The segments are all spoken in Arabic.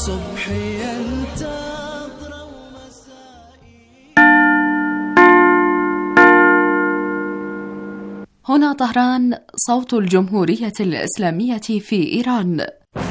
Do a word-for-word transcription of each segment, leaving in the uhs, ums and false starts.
صبحي ينتظر ومسائي. هنا طهران، صوت الجمهورية الإسلامية في إيران.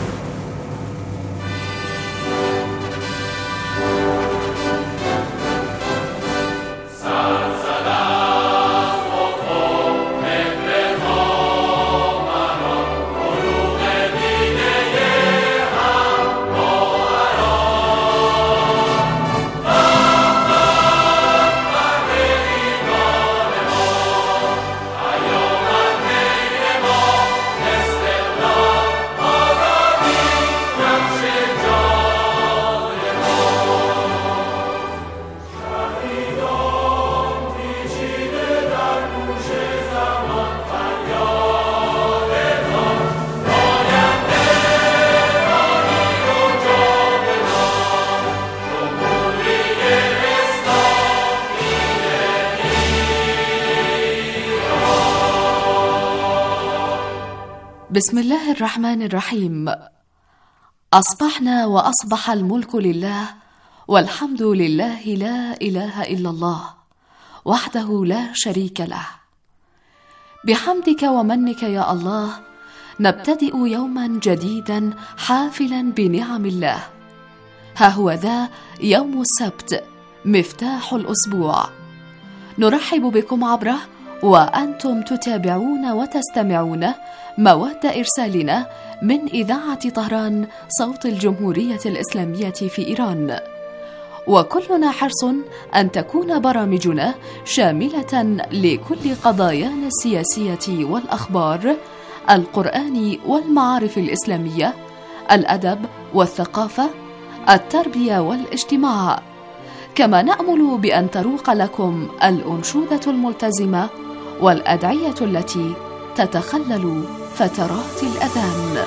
بسم الله الرحمن الرحيم. أصبحنا وأصبح الملك لله، والحمد لله، لا إله إلا الله وحده لا شريك له. بحمدك ومنك يا الله نبتدئ يوما جديدا حافلا بنعم الله. ها هو ذا يوم السبت، مفتاح الأسبوع، نرحب بكم عبره وأنتم تتابعون وتستمعون مواد إرسالنا من إذاعة طهران، صوت الجمهورية الإسلامية في إيران. وكلنا حرص أن تكون برامجنا شاملة لكل قضايانا السياسية والأخبار، القرآن والمعارف الإسلامية، الأدب والثقافة، التربية والاجتماع. كما نأمل بأن تروق لكم الأنشودة الملتزمة والأدعية التي تتخلل فترات الأذان.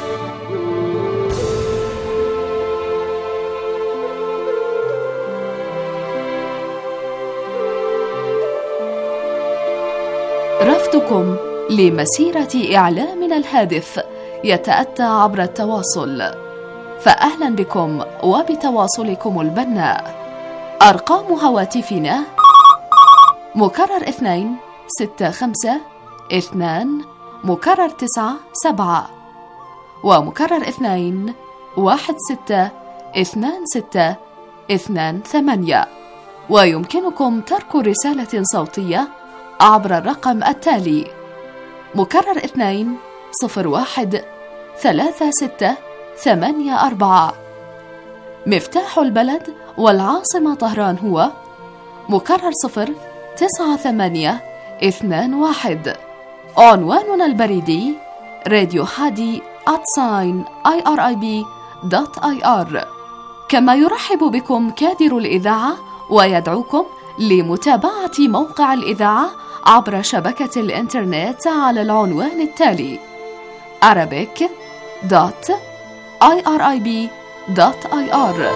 رفضكم لمسيرة إعلامنا الهادف يتأتى عبر التواصل، فأهلا بكم وبتواصلكم البناء. أرقام هواتفنا مكرر اثنين ستة خمسة اثنان مكرر تسعة سبعة، ومكرر اثنين واحد ستة اثنان ستة اثنان ثمانية. ويمكنكم ترك رسالة صوتية عبر الرقم التالي: مكرر اثنين صفر واحد ثلاثة ستة ثمانية أربعة. مفتاح البلد والعاصمة طهران هو مكرر صفر تسعة ثمانية اثنان واحد. عنواننا البريدي راديو حادي آت ساين آي آر آي بي دوت آي آر. كما يرحب بكم كادر الإذاعة ويدعوكم لمتابعة موقع الإذاعة عبر شبكة الإنترنت على العنوان التالي: arabic دوت آي آر آي بي دوت آي آر.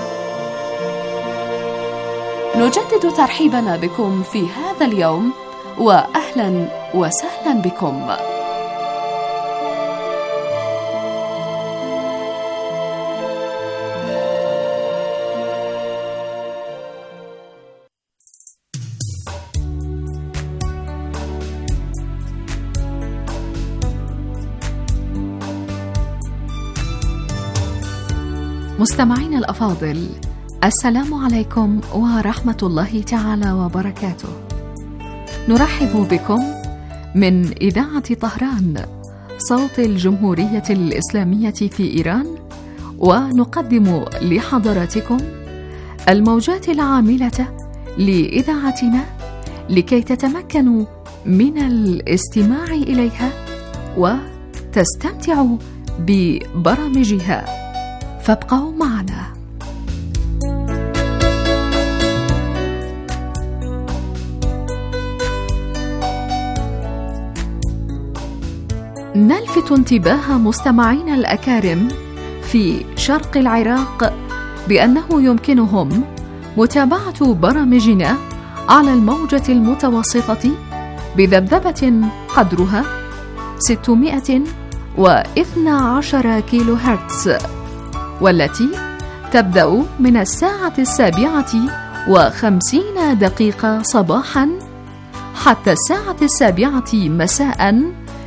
نجدد ترحيبنا بكم في هذا اليوم، وأهلا وسهلا بكم. مستمعينا الأفاضل، السلام عليكم ورحمة الله تعالى وبركاته. نرحب بكم من إذاعة طهران، صوت الجمهورية الإسلامية في إيران، ونقدم لحضراتكم الموجات العاملة لإذاعتنا لكي تتمكنوا من الاستماع إليها وتستمتعوا ببرامجها، فابقوا معنا. نلفت انتباه مستمعينا الأكارم في شرق العراق بأنه يمكنهم متابعة برامجنا على الموجة المتوسطة بذبذبة قدرها ستمائة واثني عشر كيلو هرتز، والتي تبدأ من الساعة السابعة وخمسين دقيقة صباحا حتى الساعة السابعة مساء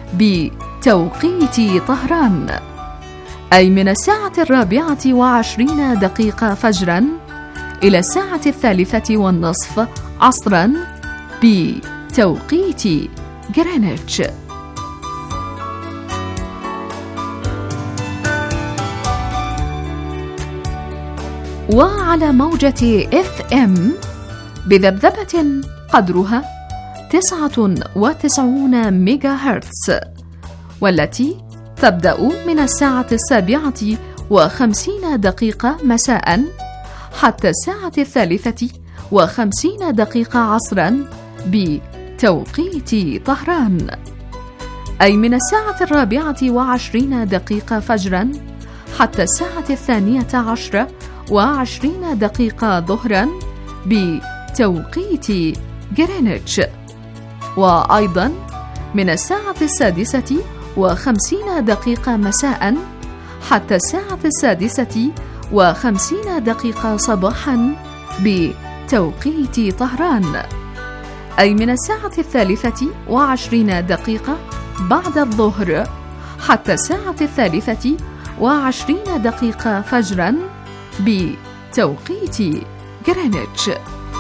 بتوقيت طهران، أي من الساعة الرابعة وعشرين دقيقة فجرا إلى الساعة الثالثة والنصف عصرا بتوقيت غرينتش. وعلى موجة إف إم بذبذبة قدرها تسعة وتسعين ميجا هرتز، والتي تبدأ من الساعة السابعة وخمسين دقيقة مساء حتى الساعة الثالثة وخمسين دقيقة عصرا بتوقيت طهران، أي من الساعة الرابعة وعشرين دقيقة فجرا حتى الساعة الثانية عشرة وعشرين دقيقة ظهرا بتوقيت غرينتش، وأيضا من الساعة السادسة وخمسين دقيقة مساء حتى الساعة السادسة وخمسين دقيقة صباحا بتوقيت طهران، أي من الساعة الثالثة وعشرين دقيقة بعد الظهر حتى الساعة الثالثة وعشرين دقيقة فجرا بتوقيت غرينتش.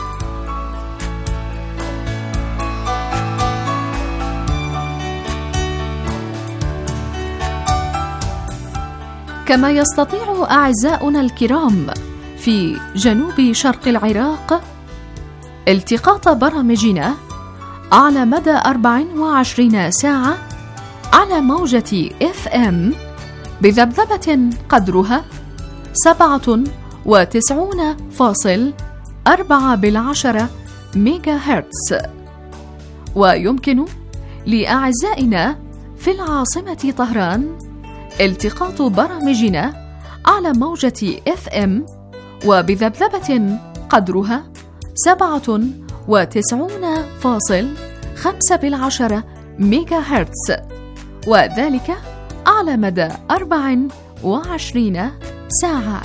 كما يستطيع أعزاؤنا الكرام في جنوب شرق العراق التقاط برامجنا على مدى أربع وعشرين ساعة على موجة إف إم بذبذبة قدرها سبعة وتسعون فاصل أربعة بالعشرة ميجا هرتز. ويمكن لأعزائنا في العاصمة طهران التقاط برامجنا على موجة إف إم وبذبذبة قدرها سبعة وتسعون فاصل خمسة بالعشرة ميجا هرتز، وذلك على مدى أربع وعشرين ساعة.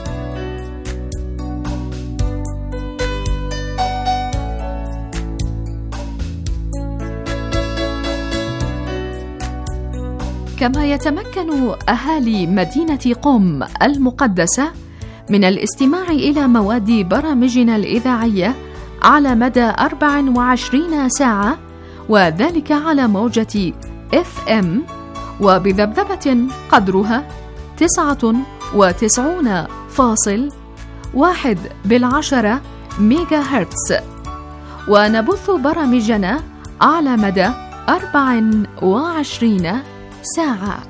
كما يتمكن أهالي مدينة قم المقدسة من الاستماع إلى مواد برامجنا الإذاعية على مدى أربع وعشرين ساعة، وذلك على موجة إف إم وبذبذبة قدرها تسعة وتسعون فاصل واحد بالعشرة ميجا هرتز، ونبث برامجنا على مدى أربع وعشرين ساعة.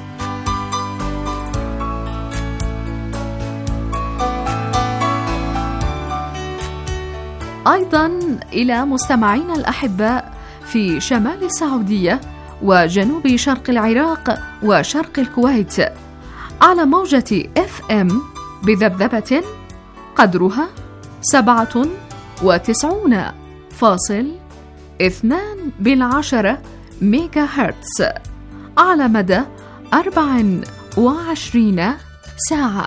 أيضا إلى مستمعينا الأحباء في شمال السعودية وجنوب شرق العراق وشرق الكويت على موجة إف إم بذبذبة قدرها سبعة وتسعون فاصل اثنان بالعشرة ميجا هرتز على مدى أربع وعشرين ساعة.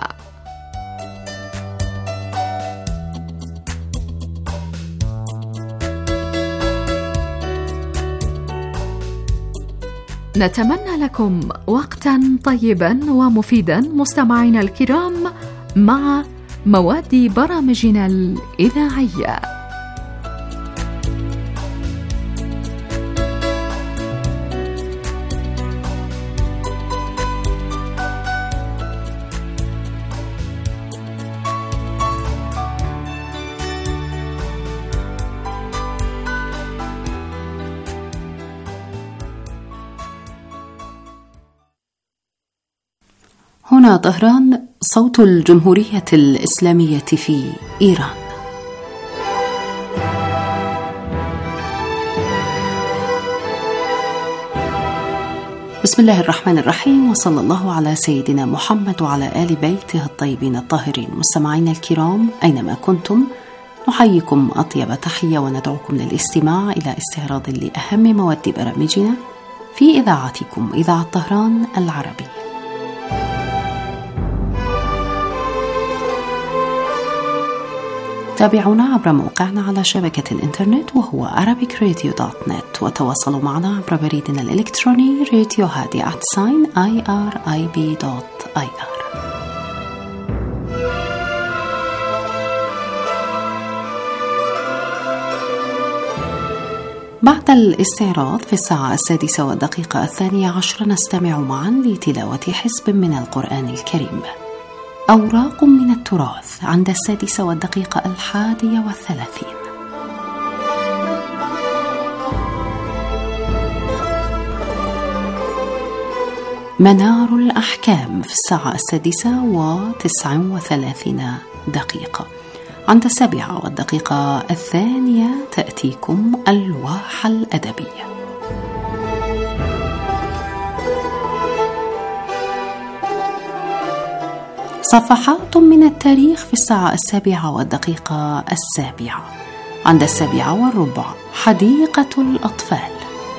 نتمنى لكم وقتا طيبا ومفيدا مستمعينا الكرام مع مواد برامجنا الإذاعية. هنا طهران، صوت الجمهورية الإسلامية في إيران. بسم الله الرحمن الرحيم، وصلى الله على سيدنا محمد وعلى آل بيته الطيبين الطاهرين. مستمعينا الكرام أينما كنتم، نحييكم أطيب تحية وندعوكم للاستماع إلى استعراض لأهم مواد برامجنا في إذاعتكم إذاعة طهران العربية. تابعونا عبر موقعنا على شبكة الإنترنت وهو arabic radio dot net، وتواصلوا معنا عبر بريدنا الإلكتروني راديو هادي آت ساين آي آر آي بي دوت آي آر. بعد الاستعراض في الساعة السادسة والدقيقة الثانية عشر نستمع معا لتلاوة حزب من القرآن الكريم. أوراق من التراث عند السادسة والدقيقة الحادية والثلاثين. منار الأحكام في الساعة السادسة وتسع وثلاثين دقيقة. عند السابعة والدقيقة الثانية تأتيكم الواحة الأدبية. صفحات من التاريخ في الساعة السابعة والدقيقة السابعة. عند السابعة والربع حديقة الأطفال.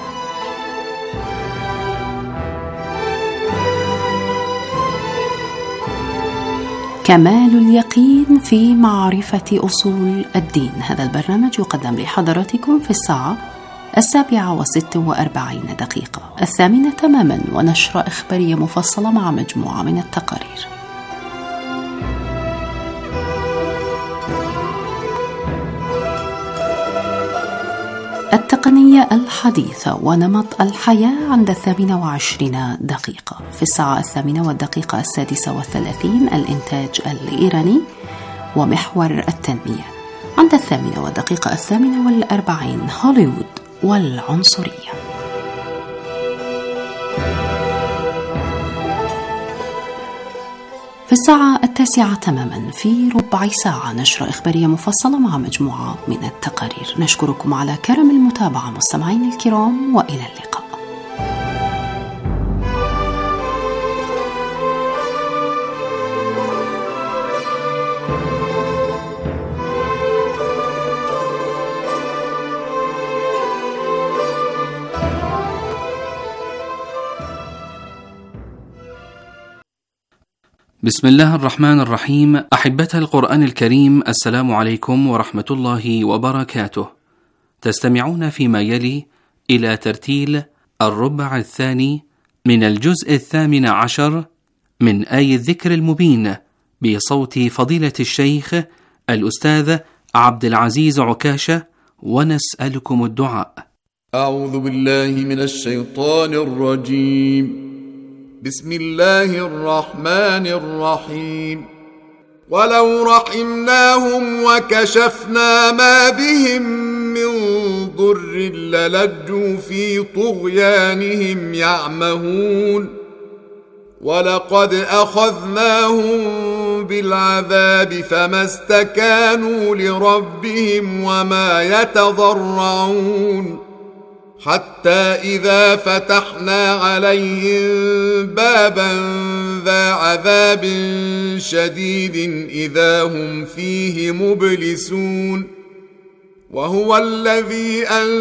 كمال اليقين في معرفة أصول الدين. هذا البرنامج يقدم لحضراتكم في الساعة السابعة وست وأربعين دقيقة. الثامنة تماما ونشرة إخبارية مفصلة مع مجموعة من التقارير. التقنية الحديثة ونمط الحياة عند الثامنة وعشرين دقيقة. في الساعة الثامنة والدقيقة السادسة والثلاثين الإنتاج الإيراني ومحور التنمية. عند الثامنة والدقيقة الثامنة والأربعين هوليوود والعنصرية. في الساعة التاسعة تماما في ربع ساعة نشرة إخبارية مفصلة مع مجموعة من التقارير. نشكركم على كرم المتابعة مستمعين الكرام، وإلى اللقاء. بسم الله الرحمن الرحيم. أحبة القرآن الكريم، السلام عليكم ورحمة الله وبركاته. تستمعون فيما يلي إلى ترتيل الربع الثاني من الجزء الثامن عشر من آي الذكر المبين بصوت فضيلة الشيخ الأستاذ عبد العزيز عكاشة، ونسألكم الدعاء. أعوذ بالله من الشيطان الرجيم. بسم الله الرحمن الرحيم. ولو رحمناهم وكشفنا ما بهم من ضر للجوا في طغيانهم يعمهون. ولقد أخذناهم بالعذاب فما استكانوا لربهم وما يتضرعون، حتى إذا فتحنا عليهم بابا ذا عذاب شديد إذا هم فيه مبلسون. وهو الذي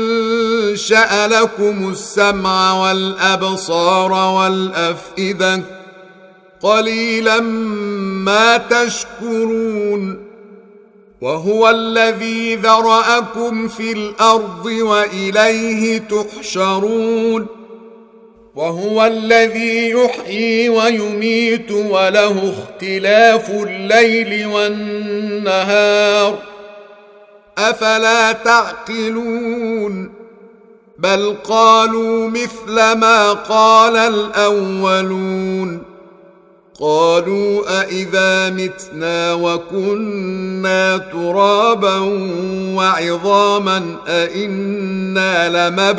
أنشأ لكم السمع والأبصار والأفئدة، قليلا ما تشكرون. وهو الذي ذرأكم في الأرض وإليه تحشرون. وهو الذي يحيي ويميت وله اختلاف الليل والنهار، أفلا تعقلون؟ بل قالوا مثل ما قال الأولون. قالوا أإذا متنا وكنا ترابا وعظاما أإنا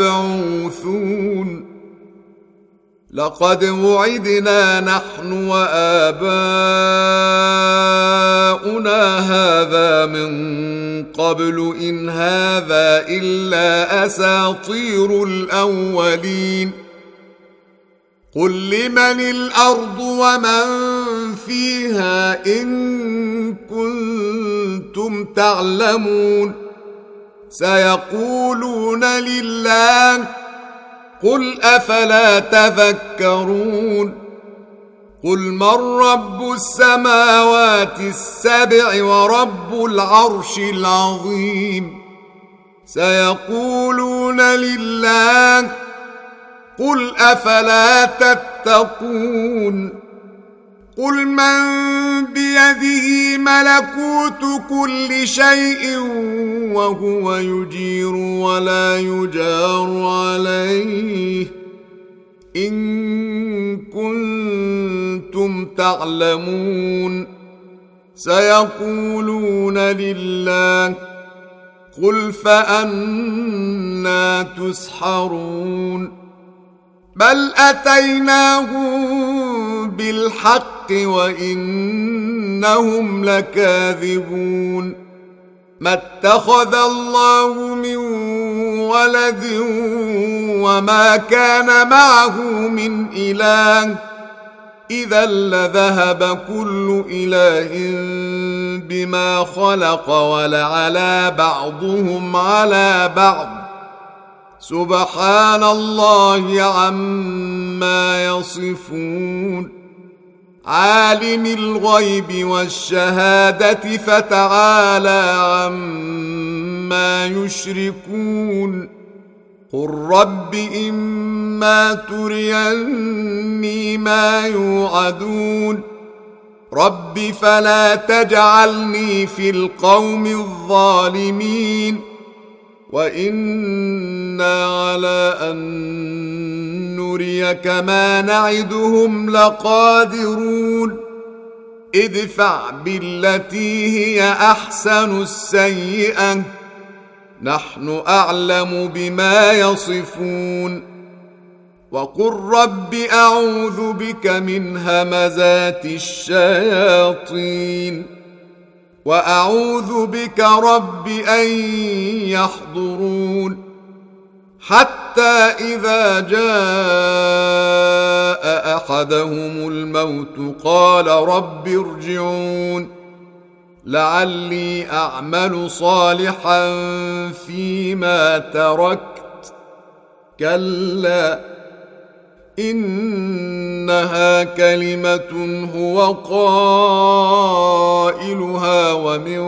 لمبعوثون. لقد وعدنا نحن وآباؤنا هذا من قبل إن هذا إلا أساطير الأولين. قل لمن الأرض ومن فيها إن كنتم تعلمون. سيقولون لله، قل أفلا تذكرون. قل من رب السماوات السبع ورب العرش العظيم سيقولون لله قل أفلا تتقون قل من بيده ملكوت كل شيء وهو يجير ولا يجار عليه إن كنتم تعلمون سيقولون لله قل فأنى تسحرون بل أتيناهم بالحق وإنهم لكاذبون ما اتخذ الله من ولد وما كان معه من إله إذا لذهب كل إله بما خلق ولعلى بعضهم على بعض سبحان الله عما يصفون عالم الغيب والشهادة فتعالى عما يشركون قل رب إما تريني ما يوعدون رب فلا تجعلني في القوم الظالمين وإنا على أن نريك ما نعدهم لقادرون ادفع بالتي هي أحسن السيئة نحن أعلم بما يصفون وقل رب أعوذ بك من همزات الشياطين وأعوذ بك رب أن يحضرون حتى إذا جاء أحدهم الموت قال رب ارجعون لعلي أعمل صالحا فيما تركت كلا إنها كلمة هو قائلها ومن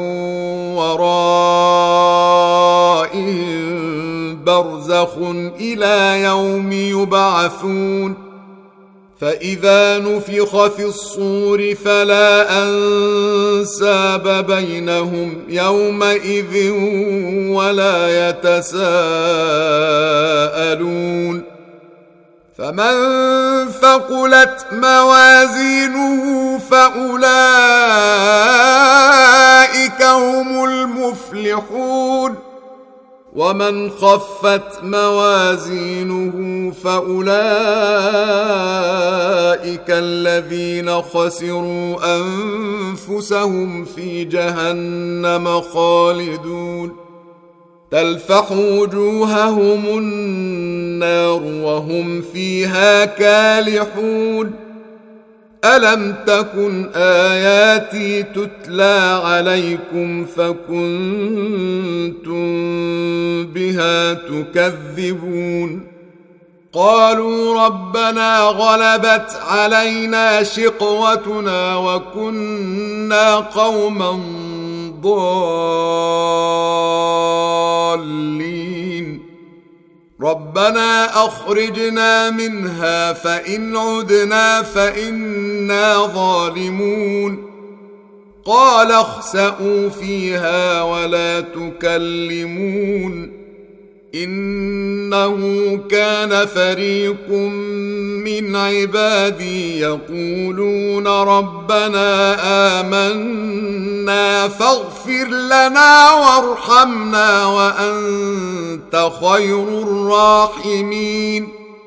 ورائهم برزخ إلى يوم يبعثون فإذا نفخ في الصور فلا أنساب بينهم يومئذ ولا يتساءلون فمن ثقلت موازينه فأولئك هم المفلحون ومن خفت موازينه فأولئك الذين خسروا أنفسهم في جهنم خالدون تلفح وجوههم النار وهم فيها كالحون ألم تكن آياتي تتلى عليكم فكنتم بها تكذبون قالوا ربنا غلبت علينا شقوتنا وكنا قوما ضالين ربنا أخرجنا منها فإن عدنا فإنا ظالمون قال اخسئوا فيها ولا تكلمون إنه كان فريق من عبادي يقولون ربنا آمنا فاغفر لنا وارحمنا وأنت خير الراحمين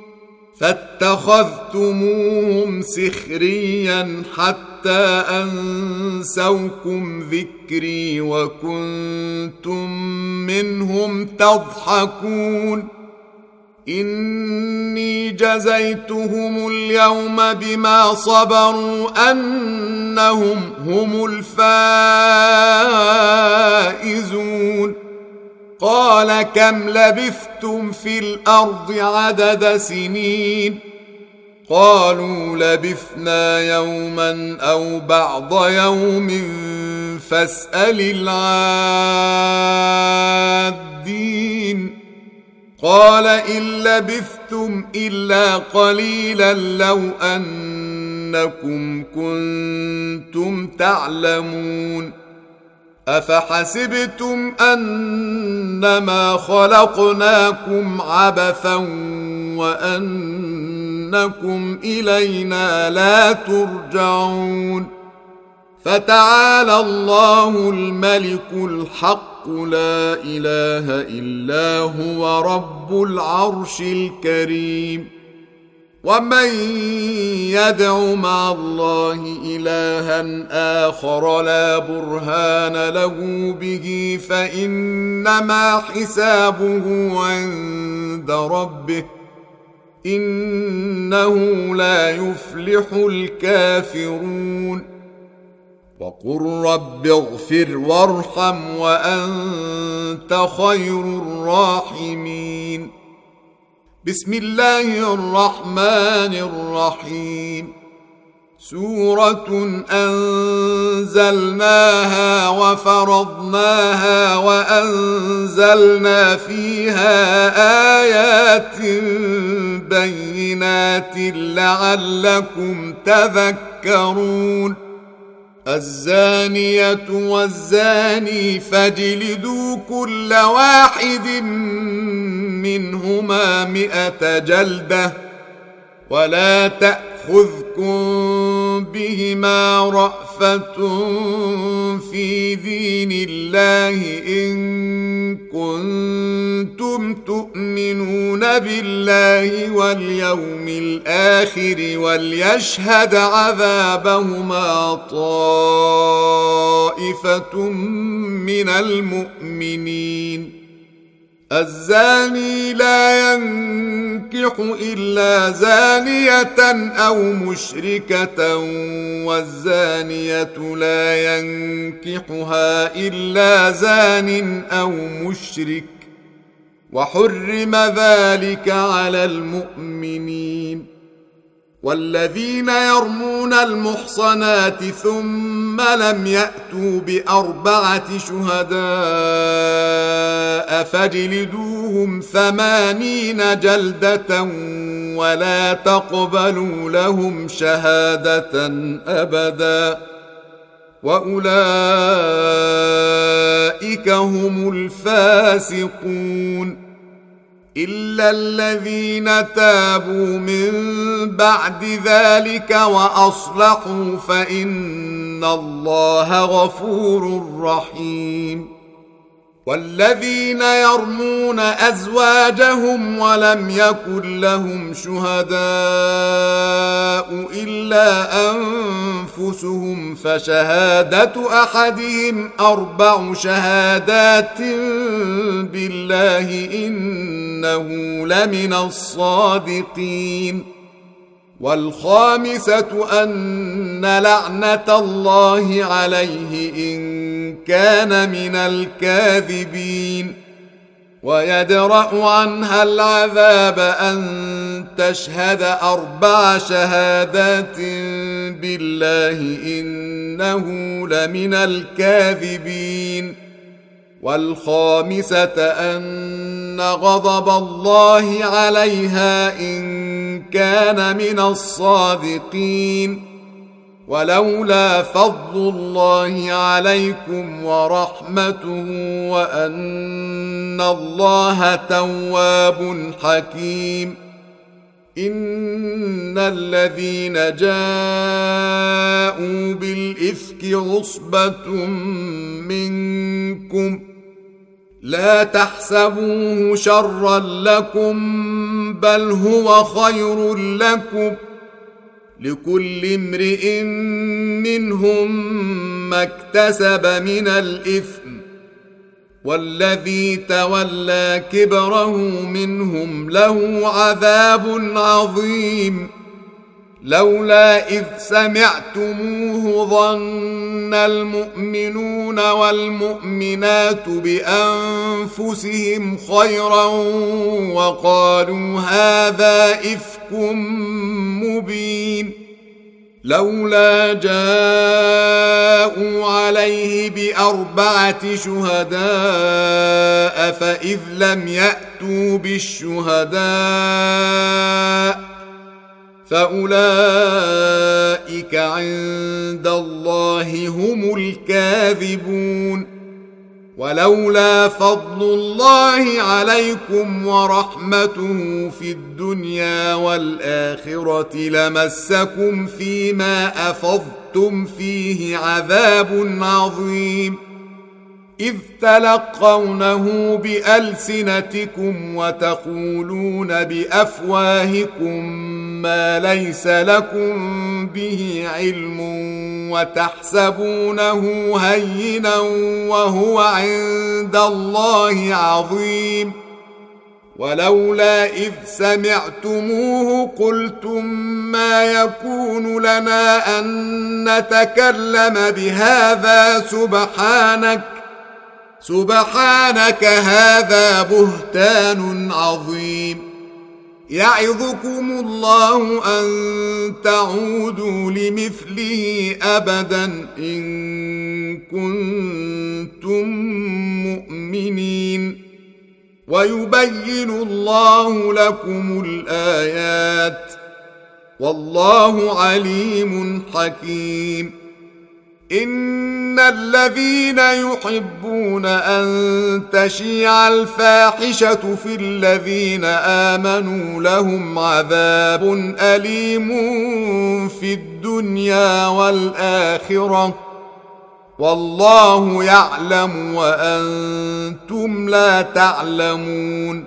فاتخذتموهم سخريا حتى أنسوكم ذكري وكنتم منهم تضحكون إني جزيتهم اليوم بما صبروا أنهم هم الفائزون قال كم لبثتم في الأرض عدد سنين قالوا لبثنا يوما أو بعض يوم فاسأل العادين قال إن لبثتم إلا قليلا لو أنكم كنتم تعلمون أفحسبتم أنما خلقناكم عبثا وأنكم إلينا لا ترجعون فتعالى الله الملك الحق لا إله إلا هو رب العرش الكريم ومن يدع مع الله إلها آخر لا برهان له به فإنما حسابه عند ربه إنه لا يفلح الكافرون وقل رب اغفر وارحم وأنت خير الراحمين بسم الله الرحمن الرحيم سورة أنزلناها وفرضناها وأنزلنا فيها آيات بينات لعلكم تذكرون الزانية والزاني فاجلدوا كل واحد منهما مئة جلدة ولا تأخذكم بهما رأفة في دين الله إن كنتم تؤمنون بالله واليوم الآخر وليشهد عذابهما طائفة من المؤمنين الزاني لا ينكح إلا زانية أو مشركة والزانية لا ينكحها إلا زان أو مشرك وحرم ذلك على المؤمنين والذين يرمون المحصنات ثم لم يأتوا بأربعة شهداء فاجلدوهم ثمانين جلدة ولا تقبلوا لهم شهادة أبدا وأولئك هم الفاسقون إلا الذين تابوا من بعد ذلك وأصلحوا فإن الله غفور رحيم والذين يرمون أزواجهم ولم يكن لهم شهداء إلا أنفسهم فشهادة أحدهم أربع شهادات بالله إنه لمن الصادقين والخامسة أن لعنة الله عليه إن كان من الكاذبين ويدرأ عنها العذاب أن تشهد أربع شهادات بالله إنه لمن الكاذبين والخامسة أن غضب الله عليها إن كان من الصادقين ولولا فضل الله عليكم ورحمته وأن الله تواب حكيم إن الذين جاءوا بالإفك عصبة منكم لا تحسبوه شرا لكم بل هو خير لكم لكل امرئ منهم ما اكتسب من الإثم والذي تولى كبره منهم له عذاب عظيم لولا إذ سمعتموه ظن المؤمنون والمؤمنات بأنفسهم خيرا وقالوا هذا إفك مبين لولا جاءوا عليه بأربعة شهداء فإذ لم يأتوا بالشهداء فأولئك عند الله هم الكاذبون ولولا فضل الله عليكم ورحمته في الدنيا والآخرة لمسكم فيما أفضتم فيه عذاب عظيم إذ تلقونه بألسنتكم وتقولون بأفواهكم ما ليس لكم به علم وتحسبونه هينا وهو عند الله عظيم ولولا إذ سمعتموه قلتم ما يكون لنا أن نتكلم بهذا سبحانك سبحانك هذا بهتان عظيم يعظكم الله أن تعودوا لمثله أبدا إن كنتم مؤمنين ويبين الله لكم الآيات والله عليم حكيم إن الذين يحبون أن تشيع الفاحشة في الذين آمنوا لهم عذاب أليم في الدنيا والآخرة والله يعلم وأنتم لا تعلمون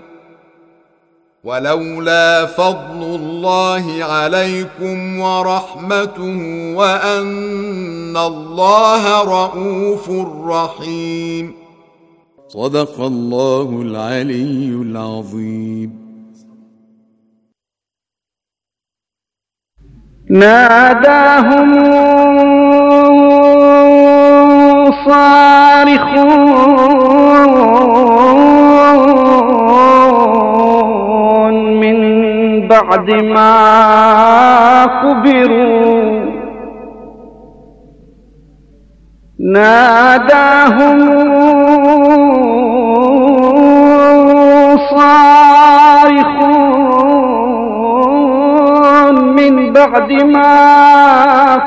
ولولا فضل الله عليكم ورحمته وأن الله رؤوف رحيم صدق الله العلي العظيم ناداهم صارخون من بعد ما خبروا ناداهم صارخون من بعد ما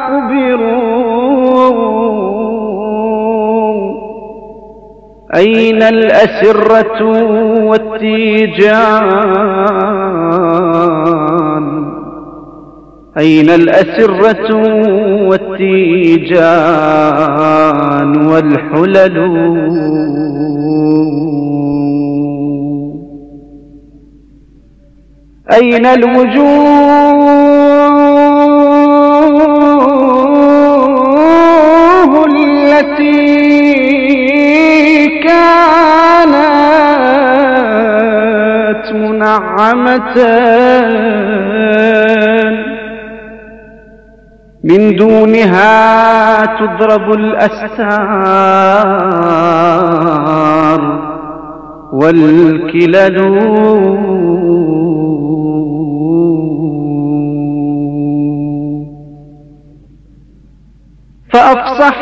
خبروا أين الأسرة والتيجان أين الأسرة والتيجان والحلل أين الوجوه التي كانت منعمة من دونها تضرب الأستار والكلل فأفصح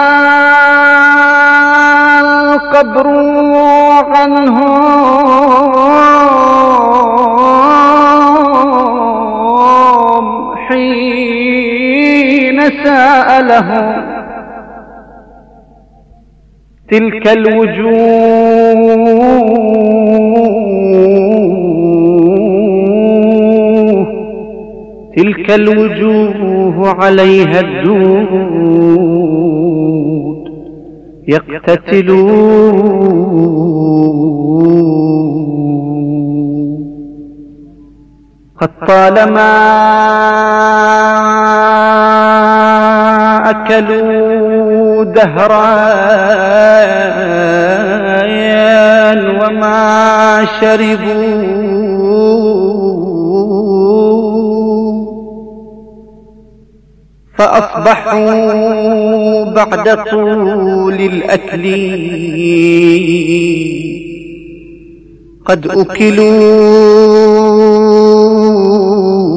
القبر عنهم حين سألهم تلك الوجوه تلك الوجوه عليها الدود يقتتلون قد طالما أكلوا دهرا وما شربوا فأصبحوا بعد طول الأكل قد أكلوا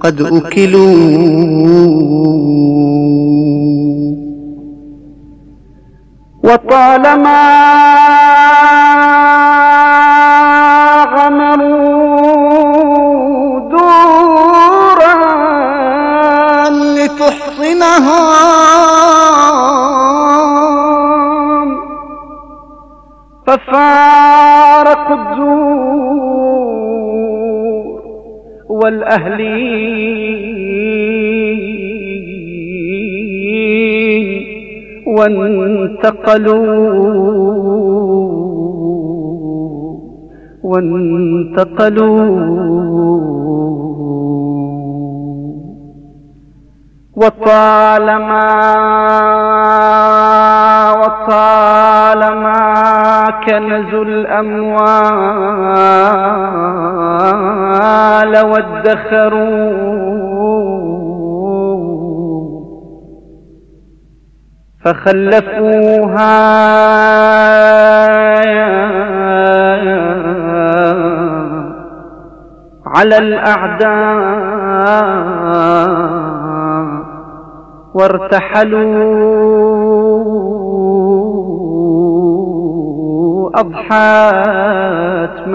قد أكلوا وطالما غمروا دورا لتحصنهم ففارقوا الدور والأهلين وانتقلوا وانتقلوا وطالما وطالما كنزوا الأموال وادخروا فخلفوها على الأعداء وارتحلوا أضحت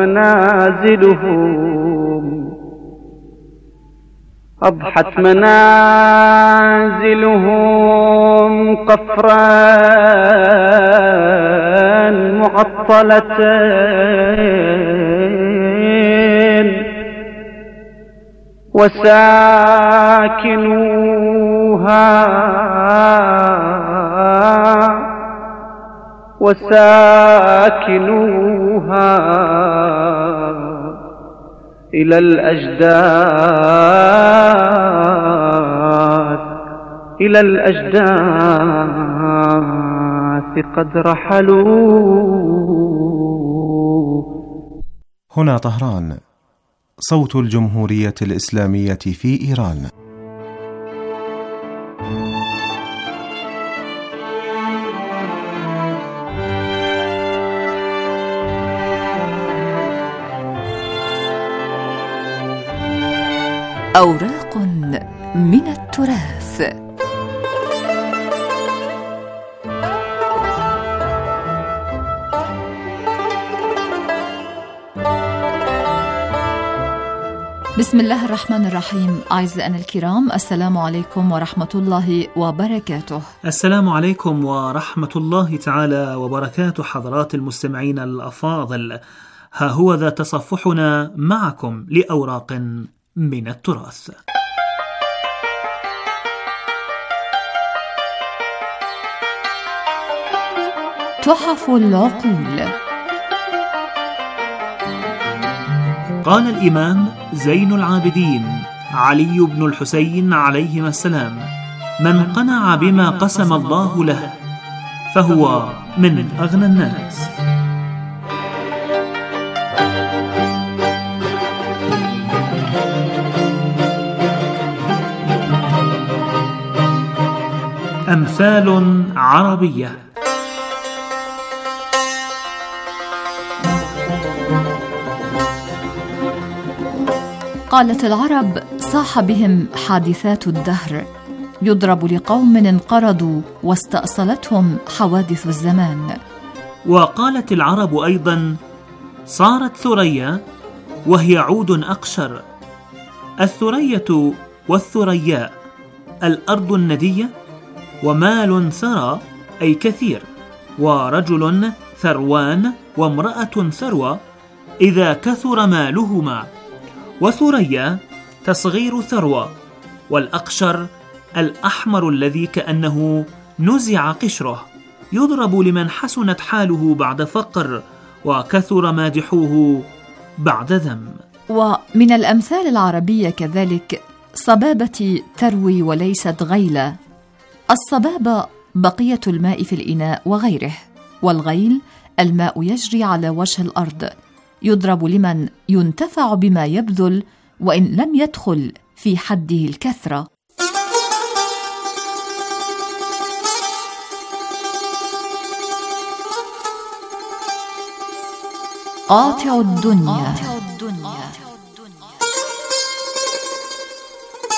منازلهم أضحت منازلهم قفرا معطلتين وساكنوها وساكنوها إلى الأجداث إلى الأجداث قد رحلوا. هنا طهران، صوت الجمهورية الإسلامية في إيران. أوراق من التراث. بسم الله الرحمن الرحيم. أعزائنا الكرام، السلام عليكم ورحمة الله وبركاته. السلام عليكم ورحمة الله تعالى وبركاته حضرات المستمعين الأفاضل. ها هو ذا تصفحنا معكم لأوراق من التراث. تحف العقول. قال الإمام زين العابدين علي بن الحسين عليهما السلام: من قنع بما قسم الله له فهو من أغنى الناس. أمثال عربية. قالت العرب: صاح بهم حادثات الدهر، يضرب لقوم انقرضوا واستأصلتهم حوادث الزمان. وقالت العرب أيضا: صارت ثريا وهي عود أقشر. الثرية والثرياء الأرض الندية، ومال ثرى أي كثير، ورجل ثروان وامرأة ثروة إذا كثر مالهما. وثريا تصغير ثروة، والأقشر الأحمر الذي كأنه نزع قشره، يضرب لمن حسنت حاله بعد فقر وكثر مادحوه بعد ذم. ومن الأمثال العربية كذلك: صبابة تروي وليست غيلة. الصبابة بقية الماء في الإناء وغيره، والغيل الماء يجري على وجه الأرض، يضرب لمن ينتفع بما يبذل وإن لم يدخل في حده الكثرة. قاطع الدنيا.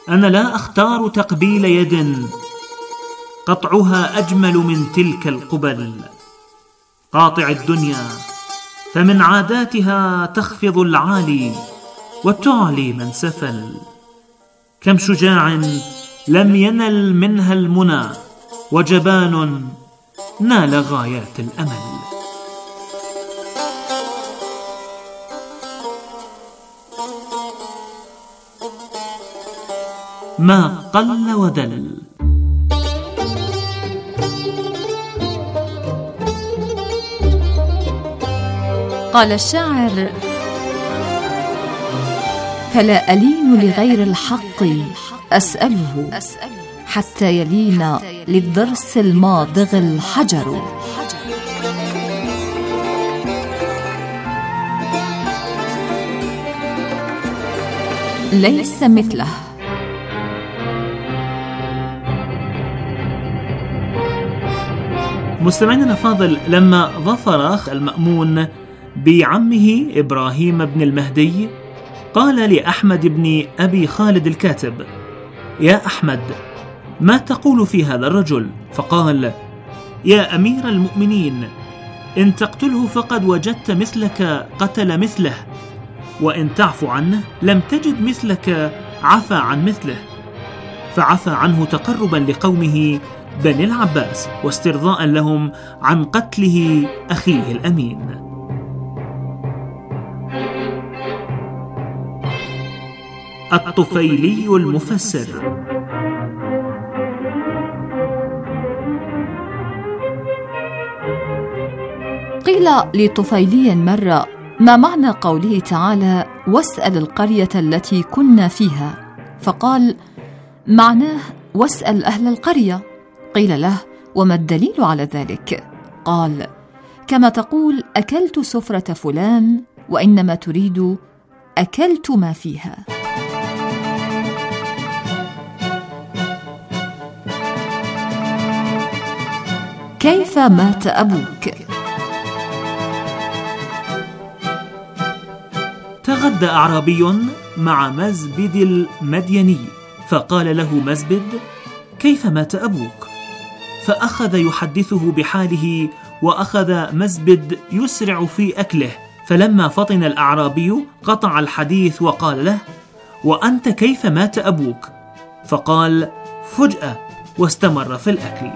أنا لا أختار تقبيل يد قطعها أجمل من تلك القبل. قاطع الدنيا فمن عاداتها تخفض العالي وتعلي من سفل. كم شجاع لم ينل منها المنى، وجبان نال غايات الأمل. ما قل ودل. قال الشاعر: فلا ألين لغير الحق أسأله، حتى يلين للضرس الماضغ الحجر. ليس مثله. مستمعينا الأفاضل، لما ظفر المأمون بعمه إبراهيم بن المهدي قال لأحمد بن أبي خالد الكاتب: يا أحمد، ما تقول في هذا الرجل؟ فقال: يا أمير المؤمنين، إن تقتله فقد وجدت مثلك قتل مثله، وإن تعفو عنه لم تجد مثلك عفى عن مثله. فعفى عنه تقربا لقومه بني العباس واسترضاء لهم عن قتله أخيه الأمين. الطفيلي المفسر. قيل لطفيلي مرة: ما معنى قوله تعالى: واسأل القرية التي كنا فيها؟ فقال: معناه واسأل أهل القرية. قيل له: وما الدليل على ذلك؟ قال: كما تقول أكلت سفرة فلان، وإنما تريد أكلت ما فيها. كيف مات أبوك؟ تغدى أعرابي مع مزبد المديني، فقال له مزبد: كيف مات أبوك؟ فأخذ يحدثه بحاله، وأخذ مزبد يسرع في أكله، فلما فطن الأعرابي قطع الحديث وقال له: وأنت كيف مات أبوك؟ فقال: فجأة، واستمر في الأكل.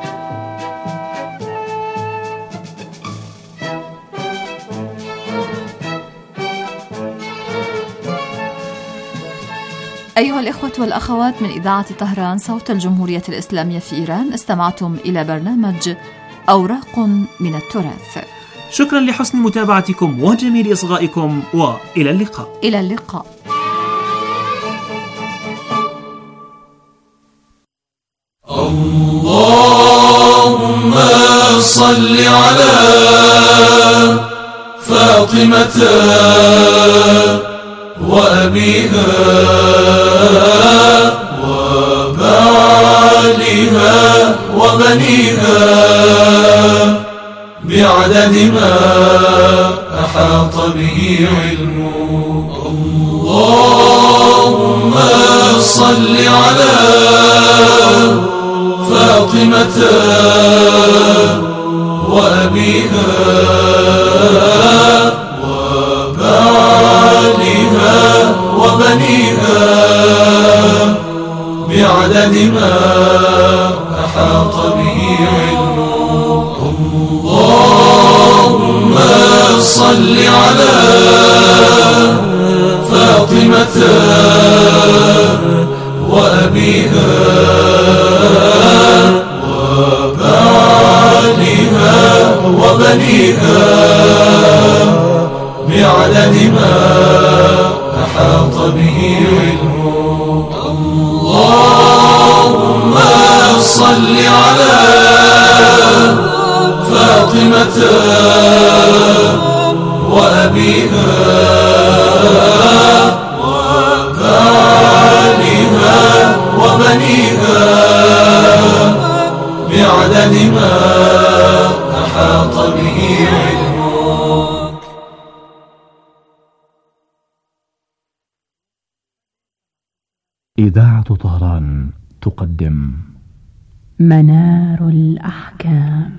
أيها الإخوة والأخوات من إذاعة طهران صوت الجمهورية الإسلامية في إيران، استمعتم إلى برنامج أوراق من التراث. شكرا لحسن متابعتكم وجميل إصغائكم، وإلى اللقاء. إلى اللقاء. اللهم صل على فاطمة وأبيها وبعلها وبنيها بعدد ما أحاط به علمه. اللهم صل على فاطمة وأبيها وبعلها وبنيها بعدد ما أحاط به علمه. اللهم صل على فاطمة وأبيها وبعلها وبنيها بعدد ما أحاط به علمه. اللهم صل على فاطمة وأبيها وبعلها وبنيها بعدد ما أحاط به علمه. إذاعة طهران تقدم منار الأحكام.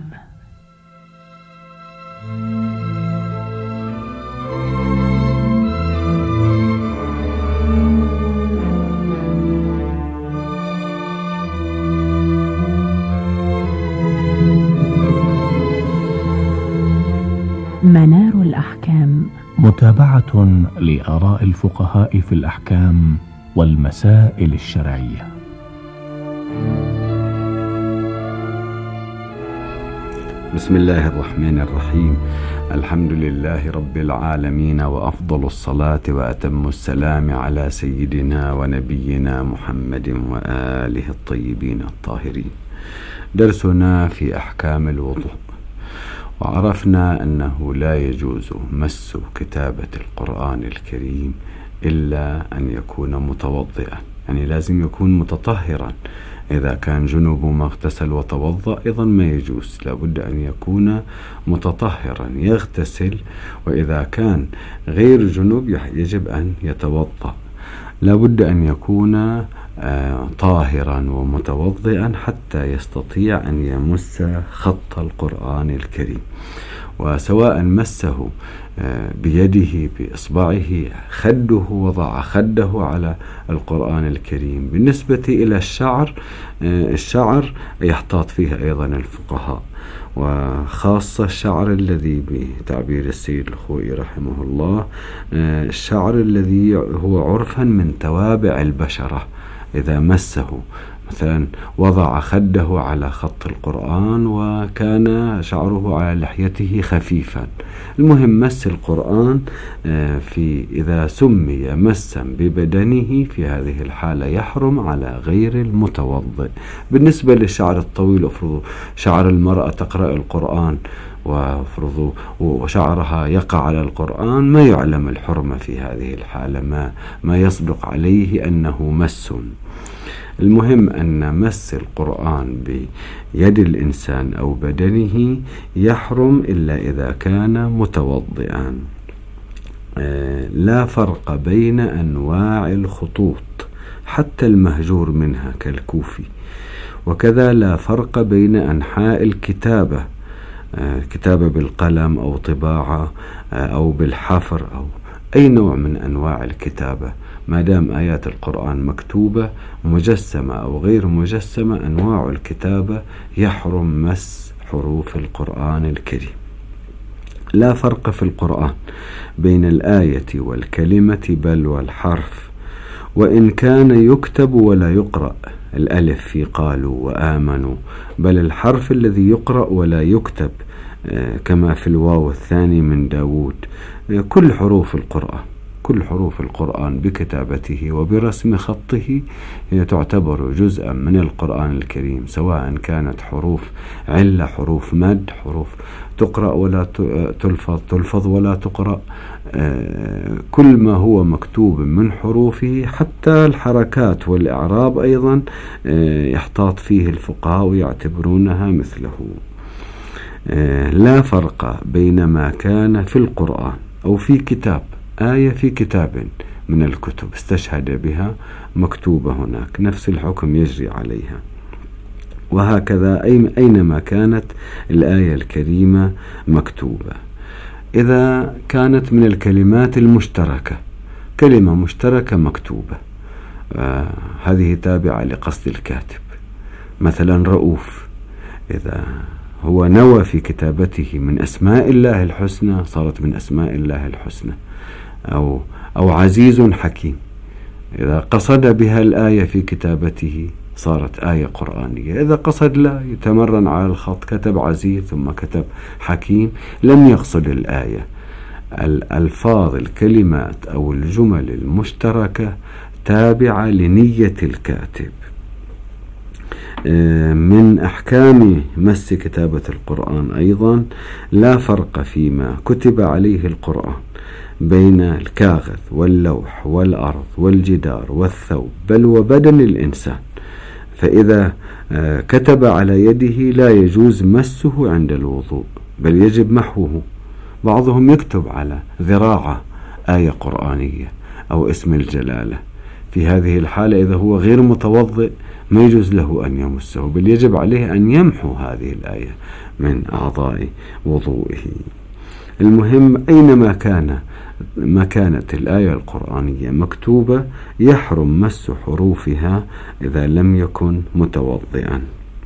منار الأحكام، متابعة لآراء الفقهاء في الأحكام والمسائل الشرعية. بسم الله الرحمن الرحيم. الحمد لله رب العالمين، وأفضل الصلاة وأتم السلام على سيدنا ونبينا محمد وآله الطيبين الطاهرين. درسنا في أحكام الوضوء، وعرفنا أنه لا يجوز مس كتابة القرآن الكريم إلا أن يكون متوضئا، يعني لازم يكون متطهرا. إذا كان جنوب ما اغتسل وتوضأ أيضا ما يجوز، لابد أن يكون متطهرا يغتسل، وإذا كان غير جنوب يجب أن يتوضأ. لابد أن يكون آه طاهرا ومتوضئا حتى يستطيع أن يمس خط القرآن الكريم، وسواء مسه آه بيده بإصبعه خده، وضع خده على القرآن الكريم. بالنسبة إلى الشعر، آه الشعر يحتاط فيه أيضا الفقهاء، وخاصة الشعر الذي بتعبير السيد الخوئي رحمه الله آه الشعر الذي هو عرفا من توابع البشرة، إذا مسه مثلا وضع خده على خط القرآن وكان شعره على لحيته خفيفا، المهم مس القرآن في إذا سمي مسا ببدنه في هذه الحالة يحرم على غير المتوضئ. بالنسبة للشعر الطويل، افرضوا شعر المرأة تقرأ القرآن وافرضوا وشعرها يقع على القرآن، ما يعلم الحرمة في هذه الحالة، ما ما يصدق عليه أنه مس. المهم أن مس القرآن بيد الإنسان أو بدنه يحرم إلا إذا كان متوضئا. لا فرق بين أنواع الخطوط حتى المهجور منها كالكوفي، وكذا لا فرق بين أنحاء الكتابة، كتابة بالقلم أو طباعة أو بالحفر أو أي نوع من أنواع الكتابة، ما دام آيات القرآن مكتوبة مجسمة أو غير مجسمة، أنواع الكتابة يحرم مس حروف القرآن الكريم. لا فرق في القرآن بين الآية والكلمة بل والحرف، وإن كان يكتب ولا يقرأ، الألف في قالوا وآمنوا، بل الحرف الذي يقرأ ولا يكتب كما في الواو الثاني من داود. كل حروف القرآن كل حروف القرآن بكتابته وبرسم خطه هي تعتبر جزءا من القرآن الكريم، سواء كانت حروف علة، حروف مد، حروف تقرأ ولا تلفظ تلفظ ولا تقرأ، كل ما هو مكتوب من حروفه، حتى الحركات والإعراب أيضا يحتاط فيه الفقهاء ويعتبرونها مثله. لا فرق بين ما كان في القرآن أو في كتاب، آية في كتاب من الكتب استشهد بها مكتوبة هناك، نفس الحكم يجري عليها. وهكذا أينما كانت الآية الكريمة مكتوبة. إذا كانت من الكلمات المشتركة، كلمة مشتركة مكتوبة، آه هذه تابعة لقصد الكاتب، مثلا رؤوف، إذا هو نوى في كتابته من أسماء الله الحسنى صارت من أسماء الله الحسنى، أو أو عزيز حكيم، إذا قصد بها الآية في كتابته صارت آية قرآنية. إذا قصد لا يتمرن على الخط، كتب عزيز ثم كتب حكيم، لم يقصد الآية. الألفاظ الكلمات أو الجمل المشتركة تابعة لنية الكاتب. من أحكام مس كتابة القرآن أيضا لا فرق فيما كتب عليه القرآن بين الكاغذ واللوح والأرض والجدار والثوب بل وبدن الإنسان، فإذا كتب على يده لا يجوز مسه عند الوضوء بل يجب محوه. بعضهم يكتب على ذراعه آية قرآنية أو اسم الجلالة، في هذه الحالة إذا هو غير متوضئ ما يجوز له أن يمسه، بل يجب عليه أن يمحو هذه الآية من أعضاء وضوئه. المهم أينما كان ما كانت الآية القرآنية مكتوبة يحرم مس حروفها إذا لم يكن متوضئا.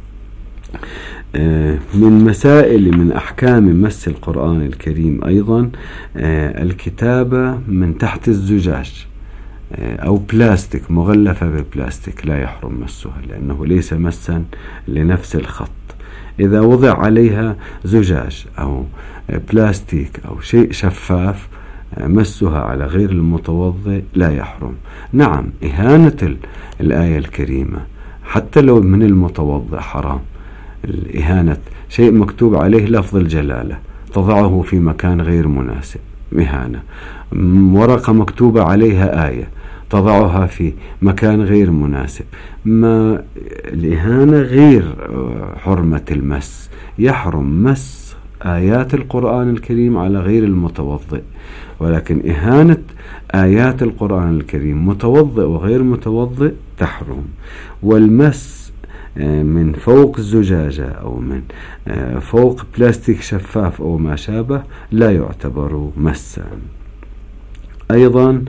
من مسائل من أحكام مس القرآن الكريم أيضا الكتابة من تحت الزجاج أو بلاستيك مغلفة ببلاستيك لا يحرم مسها، لأنه ليس مسا لنفس الخط. إذا وضع عليها زجاج أو بلاستيك أو شيء شفاف مسها على غير المتوضئ لا يحرم. نعم، إهانة الآية الكريمة حتى لو من المتوضئ حرام. الإهانة شيء مكتوب عليه لفظ الجلالة تضعه في مكان غير مناسب إهانة. ورقة مكتوبة عليها آية تضعها في مكان غير مناسب. ما الإهانة غير حرمة المس. يحرم مس آيات القرآن الكريم على غير المتوضئ، ولكن إهانة آيات القرآن الكريم متوضئ وغير متوضئ تحرم. والمس من فوق الزجاجة أو من فوق بلاستيك شفاف أو ما شابه لا يعتبر مسا. أيضا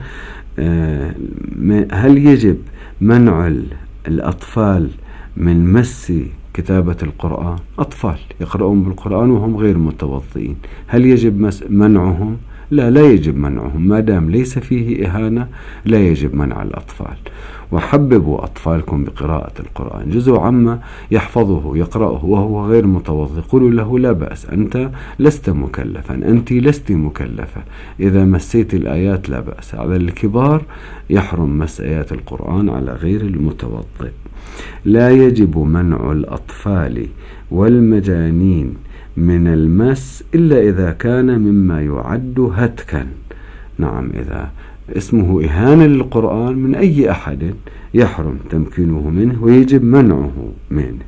هل يجب منع الأطفال من مس كتابة القرآن؟ أطفال يقرؤون بالقرآن وهم غير متوضئين، هل يجب منعهم؟ لا، لا يجب منعهم، ما دام ليس فيه إهانة لا يجب منع الأطفال. وحببوا أطفالكم بقراءة القرآن، جزء عما يحفظه يقرأه وهو غير متوضئ قولوا له لا بأس، أنت لست مكلفا، أنت لست مكلفة، إذا مسيت الآيات لا بأس. على الكبار يحرم مس آيات القرآن على غير المتوضئ. لا يجب منع الأطفال والمجانين من المس إلا إذا كان مما يعد هتكا. نعم، إذا اسمه إهانة للقرآن من أي أحد يحرم تمكينه منه ويجب منعه منه.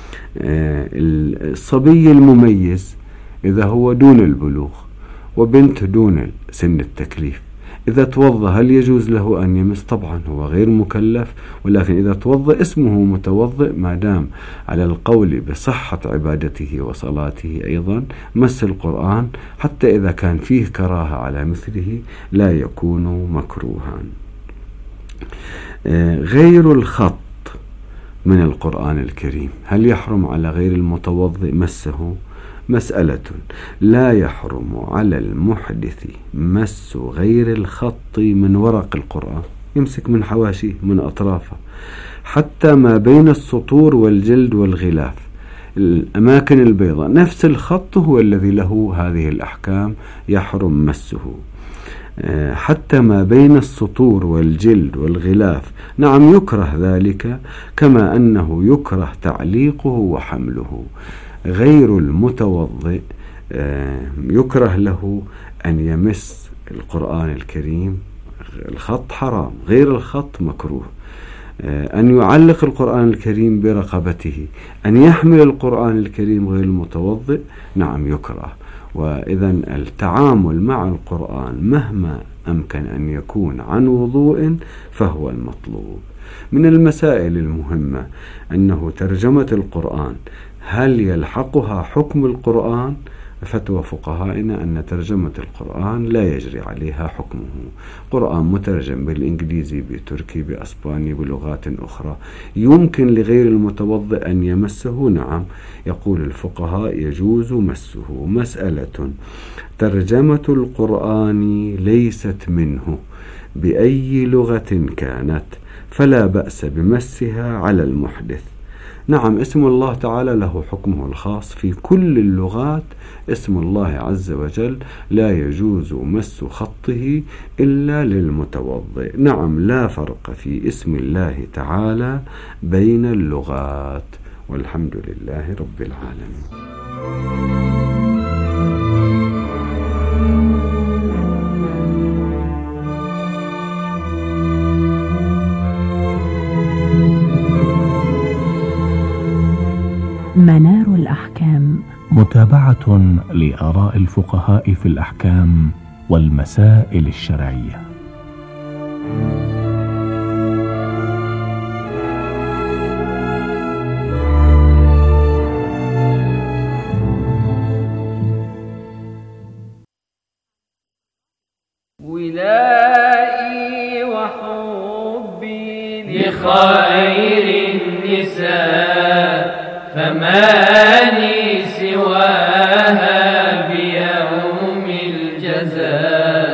الصبي المميز إذا هو دون البلوغ وبنت دون سن التكليف إذا توضأ هل يجوز له أن يمس؟ طبعا هو غير مكلف، ولكن إذا توضأ اسمه متوضئ ما دام على القول بصحة عبادته وصلاته. أيضا مس القرآن حتى إذا كان فيه كراهة على مثله لا يكون مكروها. غير الخط من القرآن الكريم هل يحرم على غير المتوضئ مسه؟ مسألة. لا يحرم على المحدث مس غير الخط من ورق القرآن، يمسك من حواشيه من أطرافه حتى ما بين السطور والجلد والغلاف، الأماكن البيضاء، نفس الخط هو الذي له هذه الأحكام يحرم مسه. حتى ما بين السطور والجلد والغلاف، نعم يكره ذلك كما أنه يكره تعليقه وحمله. غير المتوضئ يكره له أن يمس القرآن الكريم، الخط حرام، غير الخط مكروه. أن يعلق القرآن الكريم برقبته، أن يحمل القرآن الكريم غير المتوضئ نعم يكره. وإذا التعامل مع القرآن مهما أمكن أن يكون عن وضوء فهو المطلوب. من المسائل المهمة أنه ترجمة القرآن هل يلحقها حكم القرآن؟ فتوى فقهائنا أن ترجمة القرآن لا يجري عليها حكمه. قرآن مترجم بالإنجليزي بتركي بأسباني بلغات أخرى يمكن لغير المتوضئ أن يمسه؟ نعم، يقول الفقهاء يجوز مسه. مسألة. ترجمة القرآن ليست منه بأي لغة كانت فلا بأس بمسها على المحدث. نعم، اسم الله تعالى له حكمه الخاص في كل اللغات. اسم الله عز وجل لا يجوز مس خطه إلا للمتوضئ. نعم، لا فرق في اسم الله تعالى بين اللغات، والحمد لله رب العالمين. منار الأحكام، متابعة لآراء الفقهاء في الأحكام والمسائل الشرعية. لخير النساء فما لي سواها بيوم الجزاء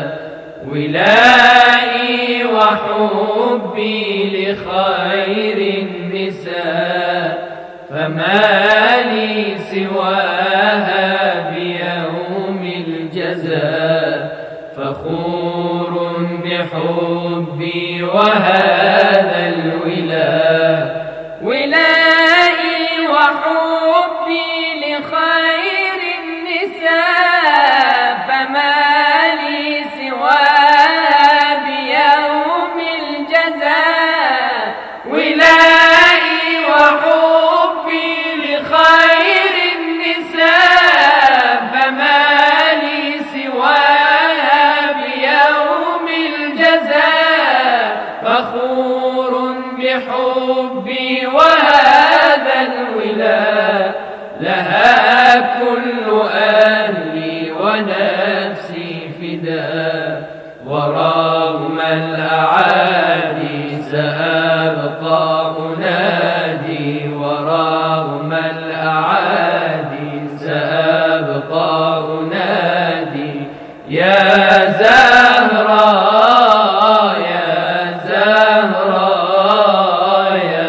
ولائي وحبي لخير النساء فما لي سواها بيوم الجزاء فخور بحبي وهذا الولاء ولائي وحبي لخير النساء فما لي سواها بيوم الجزاء ولائي وحبي لخير النساء فما لي سواها بيوم الجزاء فخور بحبي وهذا الولاء لها كل أهلي ونفسي فداء ورغم الأعادي سأبقى أنادي ورغم الأعادي سأبقى أنادي يا زهراء يا زهراء يا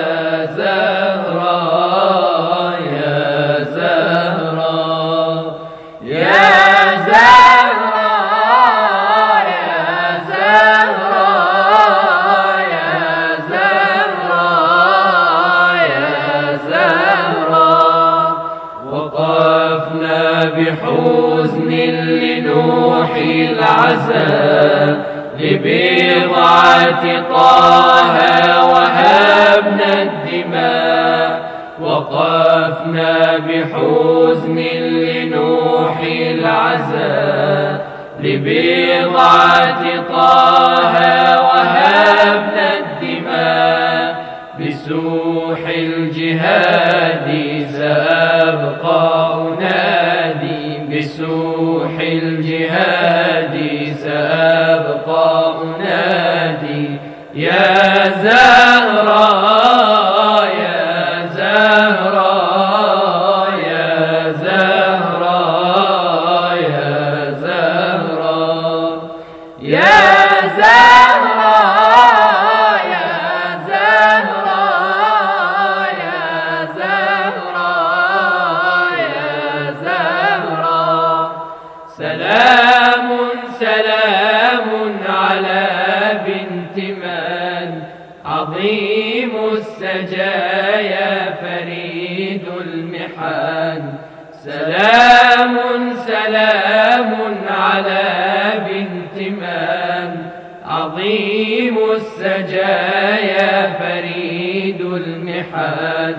زهراء يا زهراء يا زهراء يا زهراء يا زهراء يا زهراء وقفنا بحزن لنوحي العزاء لبضعة طه وهبنا الدماء وقفنا بحزن لنوحي العزاء لبضعة طه وهبنا الدماء بسوح الجهاد سأبقى أنادي بسوح الجهاد سأبقى أنادي يا زهراء يا زهراء يا زهراء يا زهراء يا زهراء يا زهراء يا زهراء يا زهراء سلام سلام على بنت من عظيم السجايا فريد المحن سلام سلام على بنت من عظيم السجايا فريد المحن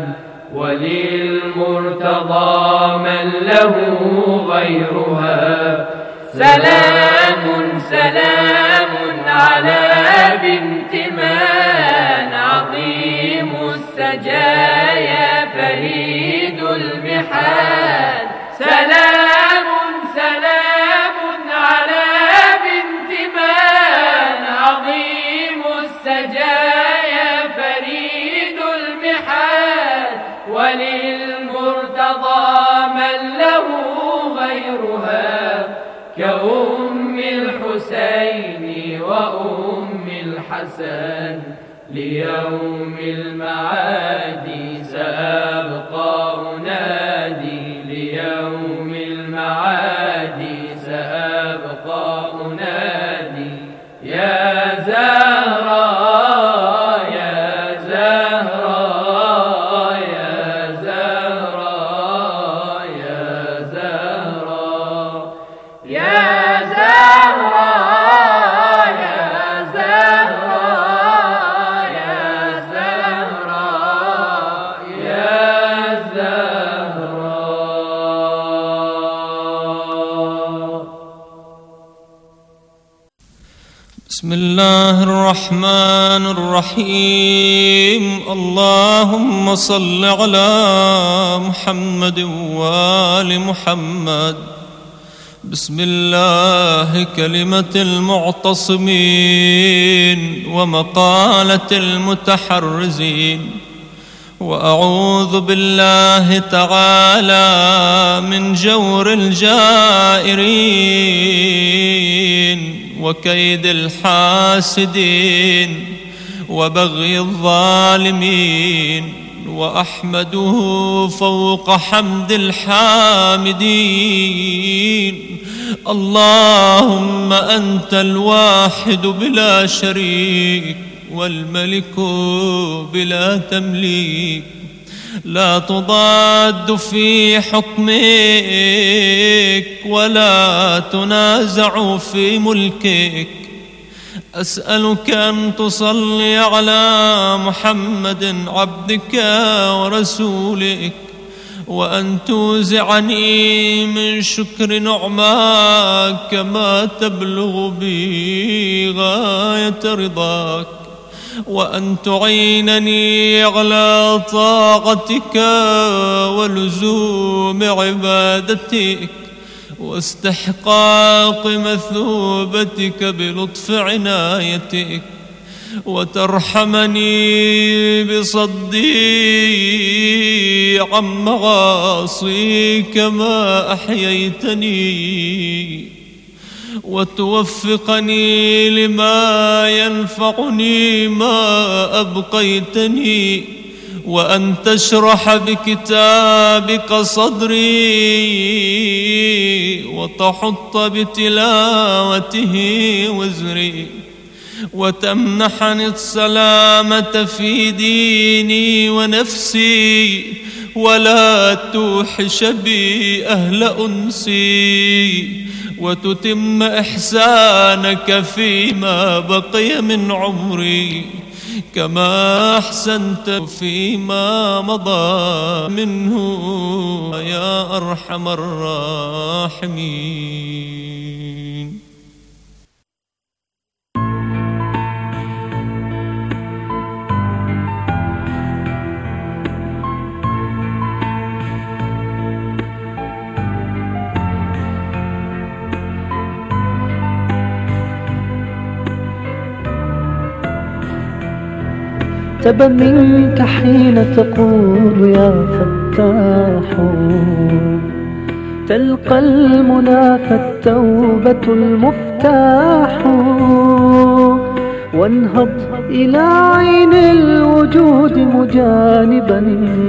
وللمرتضى من له غيرها سلام سلام على بنت من عظيم السجايا فريد المحن سلام سلام على بنت من عظيم السجايا فريد المحن وللمرتضى من له غيرها كأم الحسين وأم الحسن ليوم المعاد سأبقى أنادي ليوم المعاد سأبقى أنادي يا زهراء يا زهراء يا زهراء يا زهراء يا زهراء يا زهراء يا زهراء يا زهراء بسم الله الرحمن الرحيم اللهم صل على محمد وآل محمد بسم الله كلمة المعتصمين ومقالة المتحرزين، وأعوذ بالله تعالى من جور الجائرين وكيد الحاسدين وبغي الظالمين، وأحمده فوق حمد الحامدين. اللهم أنت الواحد بلا شريك، والملك بلا تمليك، لا تضاد في حكمك ولا تنازع في ملكك. أسألك أن تصلي على محمد عبدك ورسولك، وأن توزعني من شكر نعماك ما تبلغ بي غاية رضاك، وأن تعينني على طاعتك ولزوم عبادتك واستحقاق مثوبتك بلطف عنايتك، وترحمني بصدي عن معاصيك ما أحييتني، وتوفقني لما ينفعني ما أبقيتني، وأن تشرح بكتابك صدري وتحط بتلاوته وزري، وتمنحني السلامة في ديني ونفسي، ولا توحش بي أهل أنسي، وتتم إحسانك فيما بقي من عمري كما أحسنت فيما مضى منه يا أرحم الراحمين. تب منك حين تقول يا فتاح، تلقى المنى فالتوبة المفتاح، وانهض إلى عين الوجود مجانبا،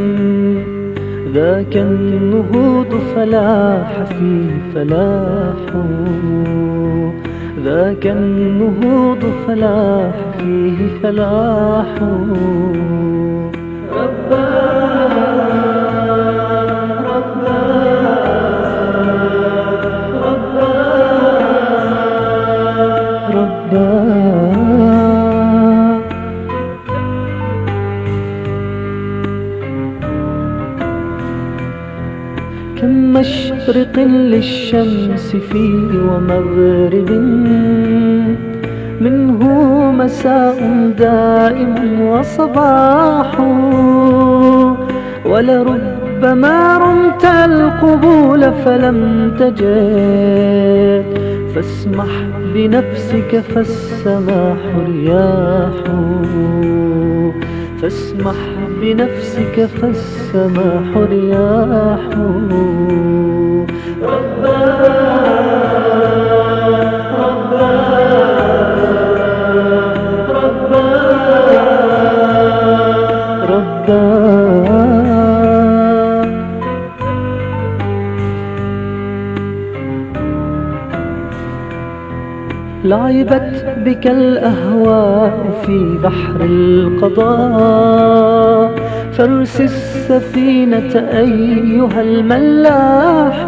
ذاك النهوض فلاح فيه فلاح، ذاك النهوض فلاح فيه فلاح. ربا ربا ربا ربا كم مشرق للشمس فيه ومغرب، منه مساء دائم وصباح، ولربما رمت القبول فلم تجد، فاسمح بنفسك فالسماح رياح، فاسمح بنفسك فالسماح رياح. ربا ربا ربا ربا لعبت بك الأهواء في بحر القضاء، فارس السفينة أيها الملاح،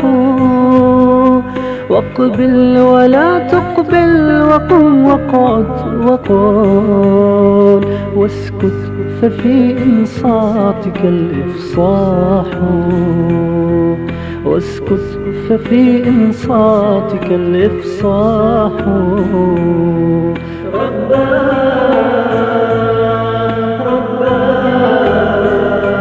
واقبل ولا تقبل، وقم وقعد وقل، واسكت ففي إنصاتك الإفصاح، واسكت ففي إنصاتك الإفصاح. ربنا